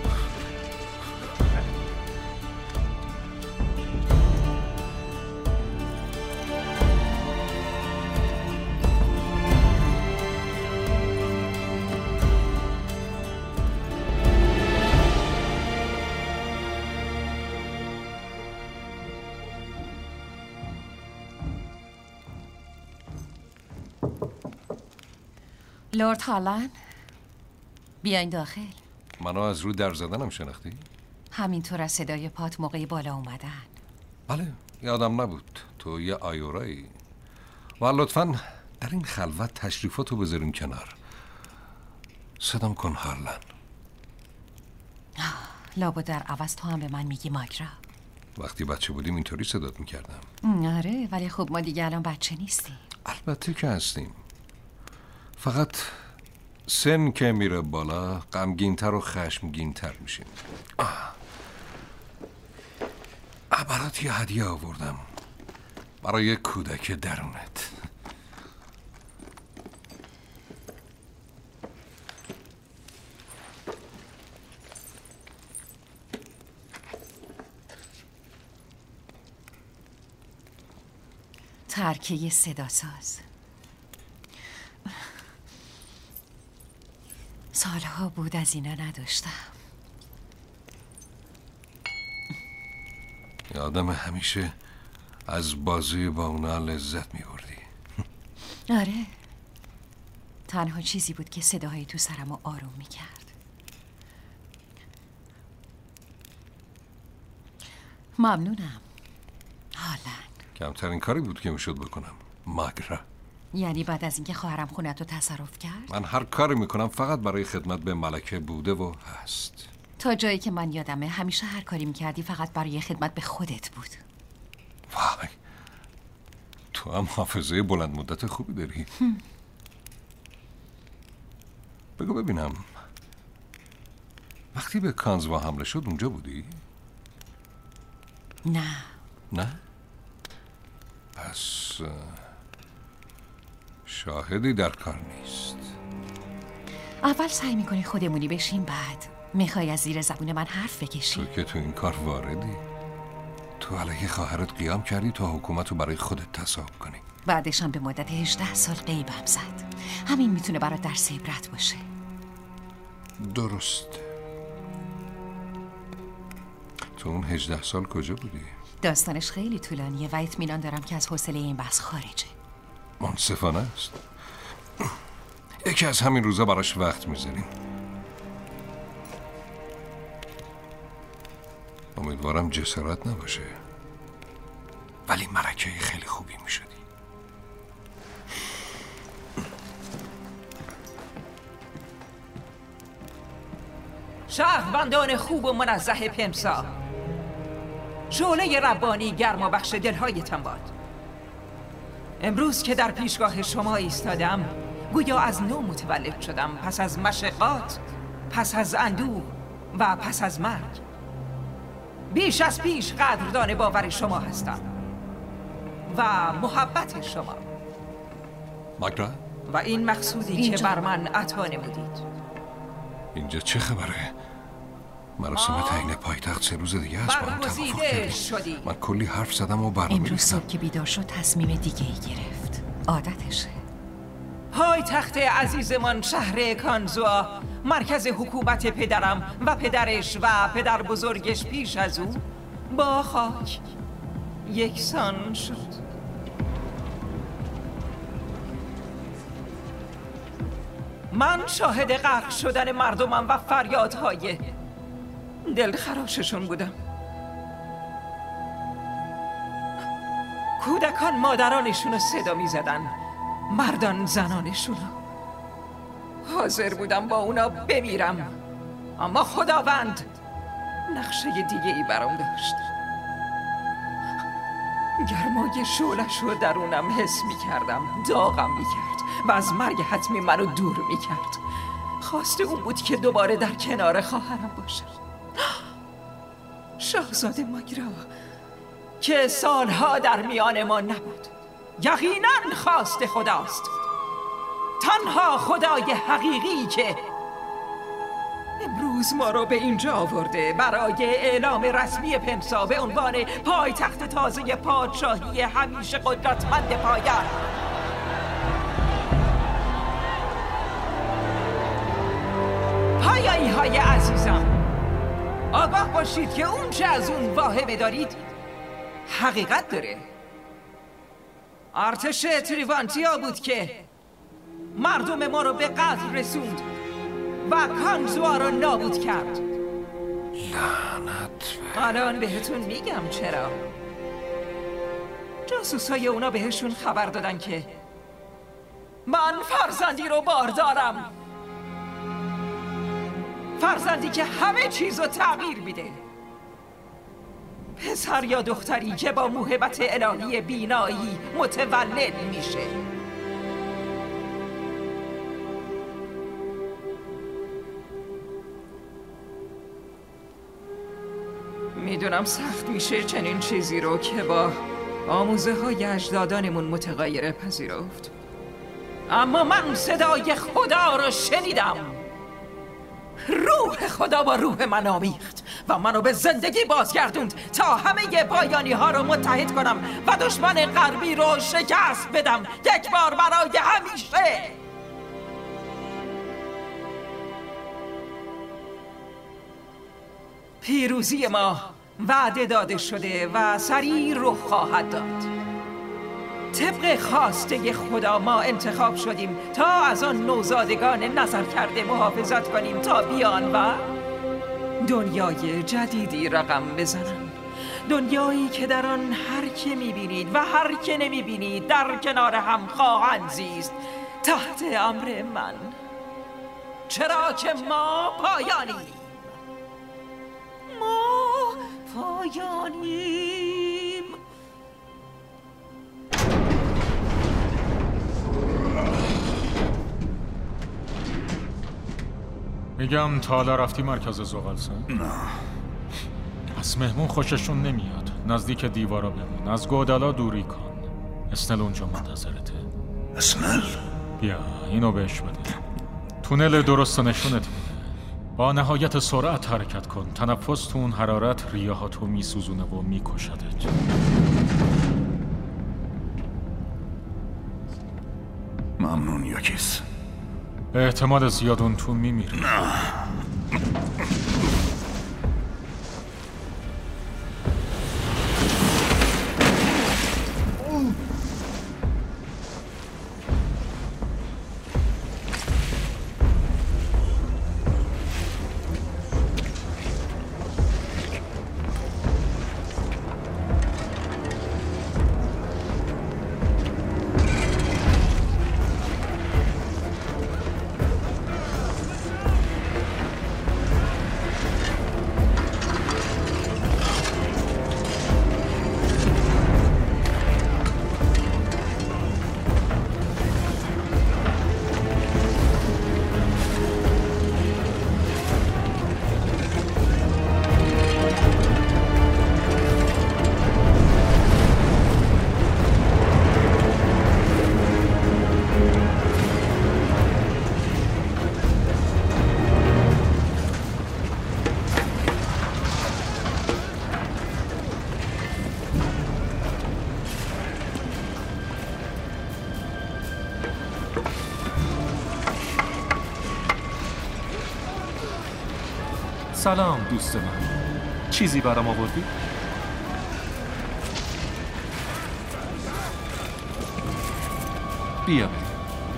G: لورد هالند بیاین داخل.
E: منو از رو در زدنم شناختی؟
G: همینطور از صدای پات موقعی بالا اومدن.
E: بله یادم نبود تو یه آیورایی. و لطفاً در این خلوت تشریفاتو بذاریم کنار. صدام کن هارلن.
G: لابد در عوض تو هم به من میگی ماگرا.
E: وقتی بچه بودیم اینطوری صدات میکردم.
G: آره ولی خب ما دیگه الان بچه نیستیم.
E: البته که هستیم. فقط سن که میره بالا غمگین‌تر و خشمگین‌تر میشیم. برات یه هدیه آوردم برای کودک درونت.
G: ترکیه صدا ساز. سالها بود از اینا نداشتم.
E: آدم همیشه از بازی با اونا لذت می‌بردی.
G: آره تنها چیزی بود که صداهای تو سرمو آروم میکرد. ممنونم هالند.
E: کمترین کاری بود که میشد بکنم ماگرا.
G: یعنی بعد از اینکه خواهرم خونتو تصرف کرد؟
E: من هر کاری میکنم فقط برای خدمت به ملکه بوده و هست.
G: تا جایی که من یادمه همیشه هر کاری میکردی فقط برای خدمت به خودت بود.
E: وای، تو هم حافظه بلند مدت خوبی داری. بگو ببینم، وقتی به کانزوا حمله شد اونجا بودی؟
G: نه.
E: نه؟ پس شاهدی در کار نیست.
G: اول سعی میکنی خودمونی بشیم، بعد میخوای از زیر زبون من حرف بکشی.
E: تو که تو این کار واردی. تو علیه خواهرت قیام کردی تا حکومت رو برای خودت تصاحب کنی.
G: بعدش هم به مدت هجده سال غیبم زد. همین میتونه برات درس عبرت باشه.
E: درست. تو اون هجده سال کجا بودی؟
G: داستانش خیلی طولانیه و اطمینان دارم که از حوصله این بحث خارجه.
E: منصفانه است. یکی از همین روزا براش وقت میذاریم. امیدوارم جسارت نباشه، ولی ملکه خیلی خوبی میشدی.
Q: شهروندان خوب و منزه پمسا، شعله ربانی گرم و بخش دلهایتان باد. امروز که در پیشگاه شما ایستادم، گویا از نو متولد شدم، پس از مشقات، پس از اندوه و پس از مرگ. بیش از پیش قدردان باور شما هستم و محبت شما
E: ماگرا
Q: و این مقصودی اینجا. که بر من عطا نمودید.
E: اینجا چه خبره؟ مراسم تعیین پایتخت سه روز دیگه است. با هم توافق کردیم. من کلی حرف زدم و برنامه
G: امروز صبح که بیدار شد تصمیم دیگه ای گرفت. عادتشه.
Q: پایتخت عزیزمان شهر کانزوا، مرکز حکومت پدرم و پدرش و پدر بزرگش پیش از او با خاک یکسان شد. من شاهد غرق شدن مردمم و فریادهای دلخراششون بودم. کودکان مادرانشون رو صدا می زدن، مردان زنانشون. حاضر بودم با اونا بمیرم، اما خداوند نقشه دیگه ای برام داشت. گرمای شعلش رو درونم حس می کردم، داغم می کرد و از مرگ حتمی منو دور می کرد. خواسته اون بود که دوباره در کنار خواهرم باشم، شاهزاده ماگرا که سالها در میان ما نبود. یقینا خواست خداست، تنها خدای حقیقی که امروز ما رو به اینجا آورده برای اعلام رسمی پمسا به عنوان پایتخت تازه پادشاهی همیشه قدرتمند پایان. پایایی های عزیزم، آگاه باشید که اون چه از اون واهمه دارید حقیقت داره. ارتش تریوانتیا بود که مردم ما رو به قتل رسوند و کانزوا رو نابود کرد.
E: لعنت.
Q: الان بهتون میگم چرا. جاسوسای اونا بهشون خبر دادن که من فرزندی رو باردارم، فرزندی که همه چیز رو تغییر میده، پسر یا دختری که با موهبت الهی بینایی متولد میشه. میدونم سخت میشه چنین چیزی رو که با آموزه های اجدادانمون متغیره پذیرفت، اما من صدای خدا رو شنیدم. روح خدا با روح من آمیخت و منو به زندگی بازگردوند تا همه پایانی ها رو متحد کنم و دشمن غربی رو شکست بدم یک بار برای همیشه. پیروزی ما وعده داده شده و سریع رخ خواهد داد. طبق خواسته خدا ما انتخاب شدیم تا از آن نوزادگان نظر کرده محافظت کنیم تا بیان و دنیای جدیدی رقم بزنن. دنیایی که در آن هر که میبینید و هر که نمیبینید در کنار هم خواهند زیست تحت امر من، چرا که ما پایانیم.
O: پایانیم.
V: میگم تا حالا رفتی مرکز زغالسنگ؟
S: نه.
V: پس مهمون خوششون نمیاد. نزدیک دیوارا بمون، از گودالا دوری کن. اسنل اونجا منتظرته.
S: اسنل؟
V: بیا اینو بهش بده. تونل درست نشونت میده. با نهایت سرعت حرکت کن. تنفس تو اون حرارت ریاهاتو میسوزونه و میکشدت.
S: ممنون یاکیس.
V: به احتمال زیاد اون تو میمیره.
S: نه.
I: سلام دوست من. چیزی برام آوردی؟ بیا بریم.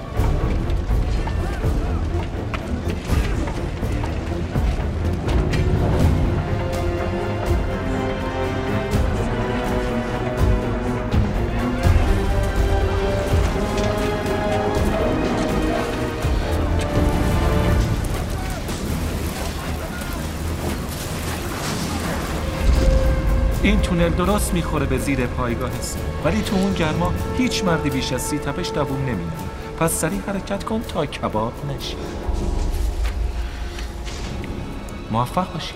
I: این تونل درست میخوره به زیر پایگاه سه، ولی تو اون گرما هیچ مردی بیش از سی تپش دووم نمیاره. پس سریع حرکت کن تا کباب نشی. موفق باشی.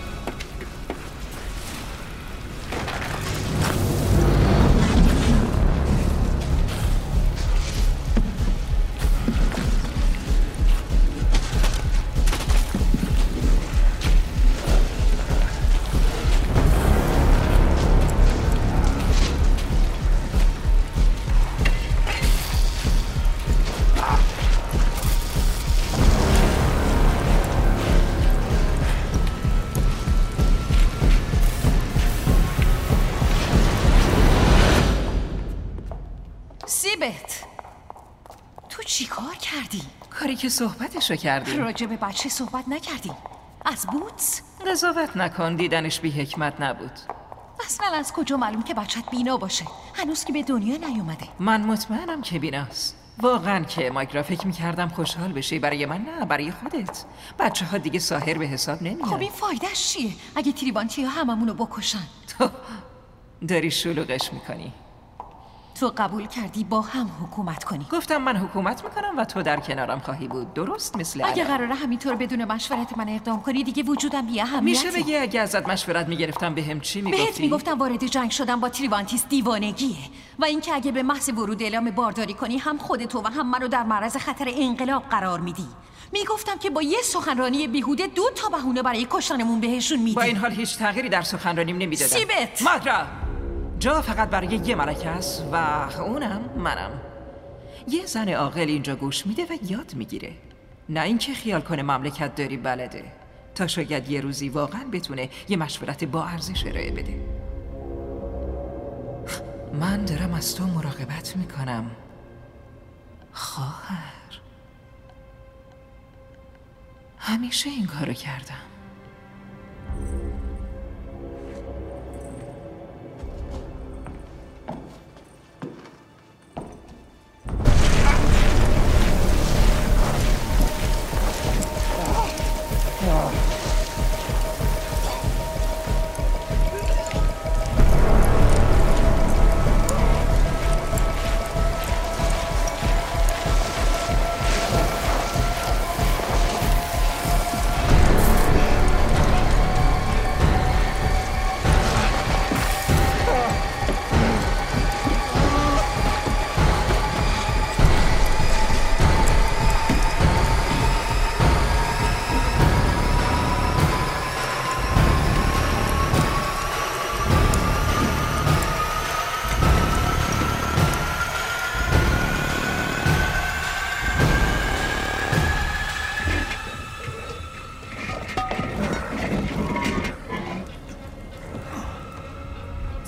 G: سیبت، تو چی کار کردی؟
Q: کاری که صحبتشو کردی.
G: راجع به بچه صحبت نکردی. از بوتس؟
Q: قضاوت نکن، دیدنش بی حکمت نبود.
G: اصلا از کجا معلوم که بچت بینا باشه؟ هنوز که به دنیا نیومده.
Q: من مطمئنم که بیناست. واقعا که مایگرا فکر میکردم خوشحال بشی. برای من نه، برای خودت. بچه ها دیگه ساحر به حساب نمیاد.
G: خب این فایدهش چیه اگه تریبانتی ها هممونو بکشن؟
Q: تو داری شلوغش میکنی.
G: تو قبول کردی با هم حکومت کنی.
Q: گفتم من حکومت میکنم و تو در کنارم خواهی بود. درست مثل
G: اگه
Q: الان.
G: قراره همینطور بدون مشورت من اقدام کنی دیگه وجودم بی اهمیته.
Q: میشه بگی اگه ازت مشورت میگرفتم بهم چی میگفتی؟
G: بهت میگفتم وارد جنگ شدن با تریوانتیس دیوانگیه و اینکه اگه به محض ورود اعلام بارداری کنی هم خودتو و هم منو در معرض خطر انقلاب قرار میدی. میگفتم که با یه سخنرانی بیهوده دو تا بهونه برای کشتنمون بهشون میدی.
Q: با این حال هیچ تغییری در سخنرانیم نمیدادم.
G: سیبت
Q: مادرا جا فقط برای یه ملکه است و اونم منم. یه زن عاقل اینجا گوش میده و یاد میگیره، نه اینکه خیال کنه مملکت داری بلده، تا شاید یه روزی واقعا بتونه یه مشورت با ارزش ارائه بده. من دارم از تو مراقبت میکنم خواهر. همیشه این کارو کردم.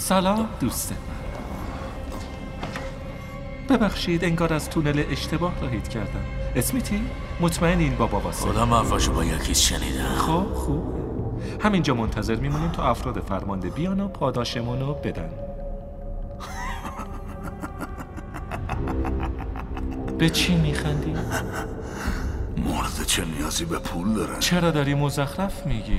I: سلام دوست من. ببخشید انگار از تونل اشتباه راهید کردم. اسمیتی؟ مطمئن این بابا واسه
L: خودم حرفاشو با یکیز شنیدم.
I: خب خوب، همینجا منتظر میمونیم تا افراد فرمانده بیان و پاداشمونو بدن. به چی میخندی؟
M: مرد چه نیازی به پول داره؟
I: چرا داری مزخرف میگی؟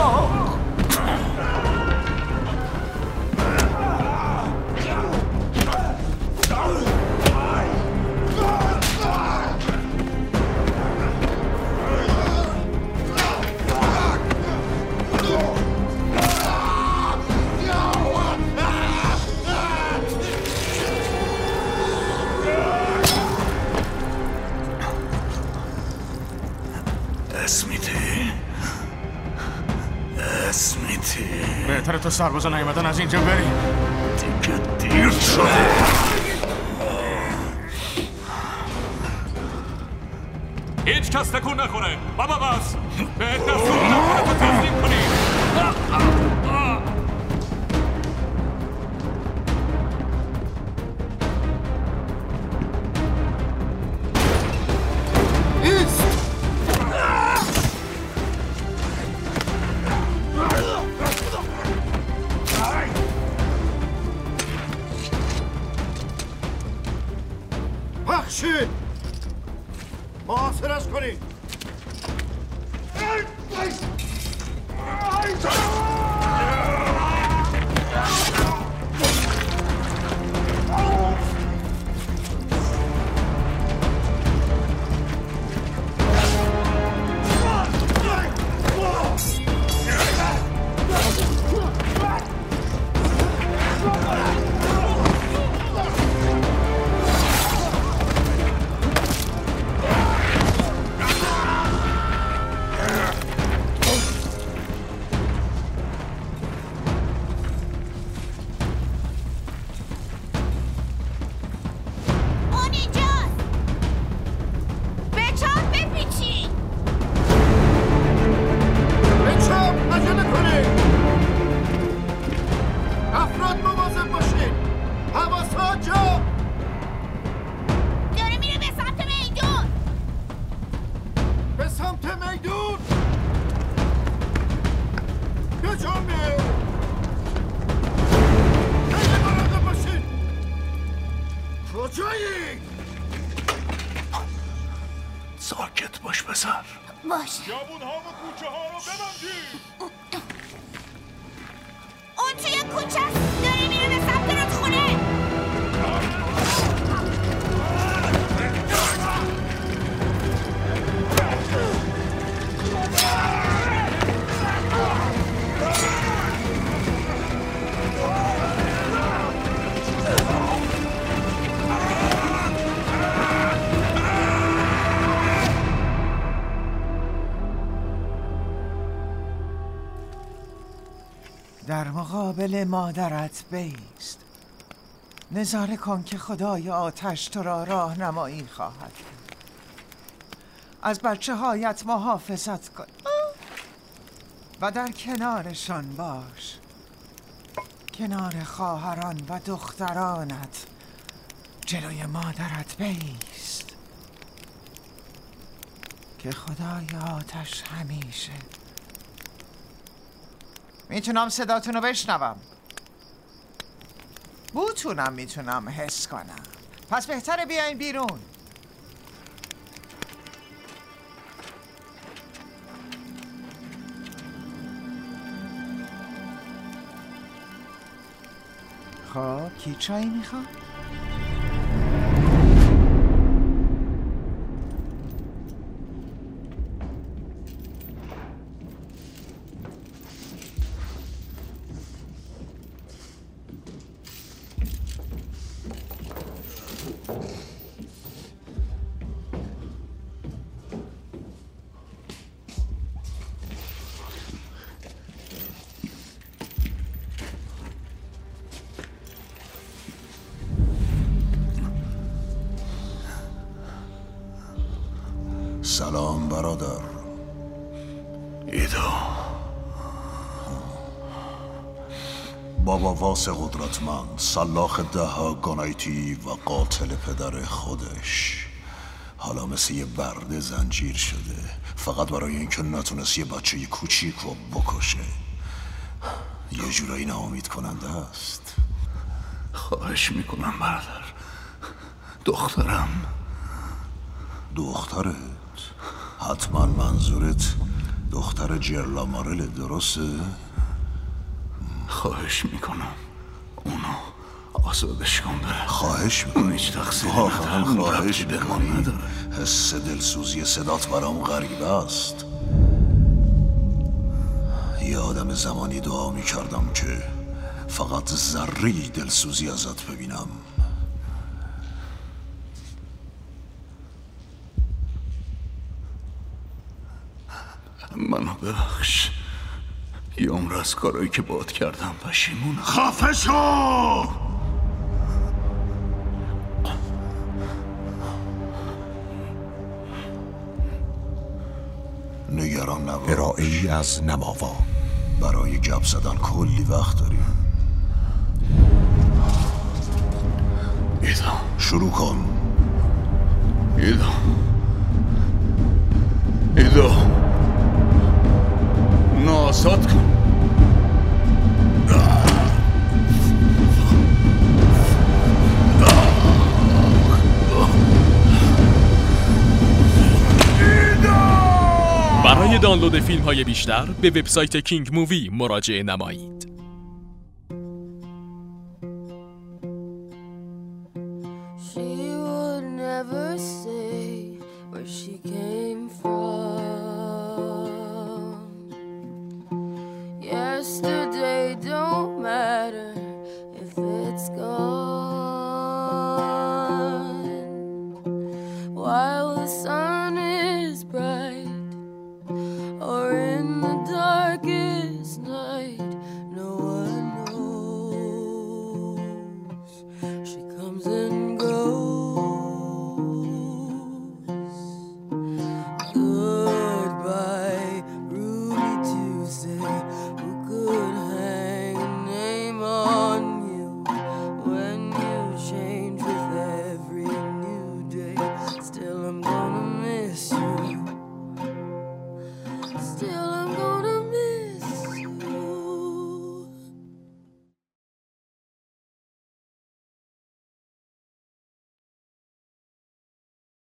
M: اسمیتی اسمیتی
F: بهتره تو سربازا نیومدن از اینجا بریم.
M: دیگه دیر شده.
L: هیچ کس تکون نخوره. بابا باز به دستور نخوره تو تسلیم کنی.
R: بخشید محاصرش کنید.
M: ساکت باش پسر.
U: باش. خیابون ها و کوچه ها رو ببندید.
C: اون توی کوچه است. داره میره به سمت رودخونه.
P: در مقابل مادرت بیست. نظاره کن که خدای آتش تو را راهنمایی خواهد کرد. از بچه هایت محافظت کن و در کنارشان باش. کنار خواهران و دخترانت جلوی مادرت بیست که خدای آتش همیشه. میتونم صداتون رو بشنوم، بوتونم میتونم حس کنم، پس بهتره بیاین بیرون. خب کی چایی میخواد؟
M: سلام برادر. ایدو بابا واس قدرتمند، سلاخ ده ها گانایتی و قاتل پدر خودش حالا مثل یه برده زنجیر شده فقط برای اینکه نتونست یه بچه کوچیک رو بکشه. یه جورایی ناامید کننده است. خواهش میکنم برادر، دخترم. دخترت؟ حتما منظورت دختر جرلا مارل درسته؟ خواهش میکنم اونو آزادش کن بره. خواهش میکنم. هیچ تقصیری ندارم. خواهش میکنی. حس دلسوزی صدات برام غریبه است. یه آدم زمانی دعا میکردم که فقط ذره‌ای دلسوزی ازت ببینم. منو ببخش. یه عمر از کارایی که باهات کردم پشیمونم. خفه شو! نگران نباش.
T: ارائه‌ای از نماوا.
M: برای گپ زدن کلی وقت داریم. ایدا شروع کن. ایدا ایدا ناساد کن.
N: برای دانلود فیلم های بیشتر به وبسایت کینگ مووی مراجعه نمایید.